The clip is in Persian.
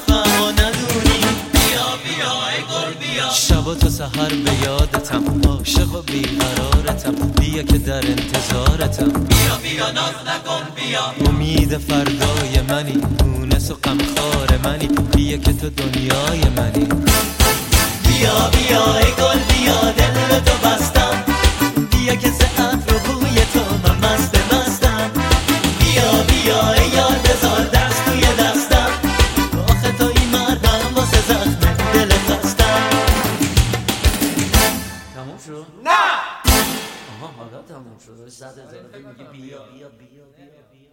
حرفمو ندونی. بیا بیا ای گل بیا، شب تا سحر به یادتم، عاشق و بیقرارتم، بیا که در انتظارتم. بیا بیا ناز نکن بیا، امید فردای منی، مونس و غمخوار منی، بیا که تو دنیای منی. بیا بیا ای گل بیا، دل تو بستم، بیا که ز عطر و بوی تو من مستم. بیا بیا ای یار بذار دست توی دستم، آخه تو این مرهم واسه زخم دل خستم. تموم شد؟ نه! آها حالا تموم شد. 100,000 میگی بیا بیا بیا بیا بیا.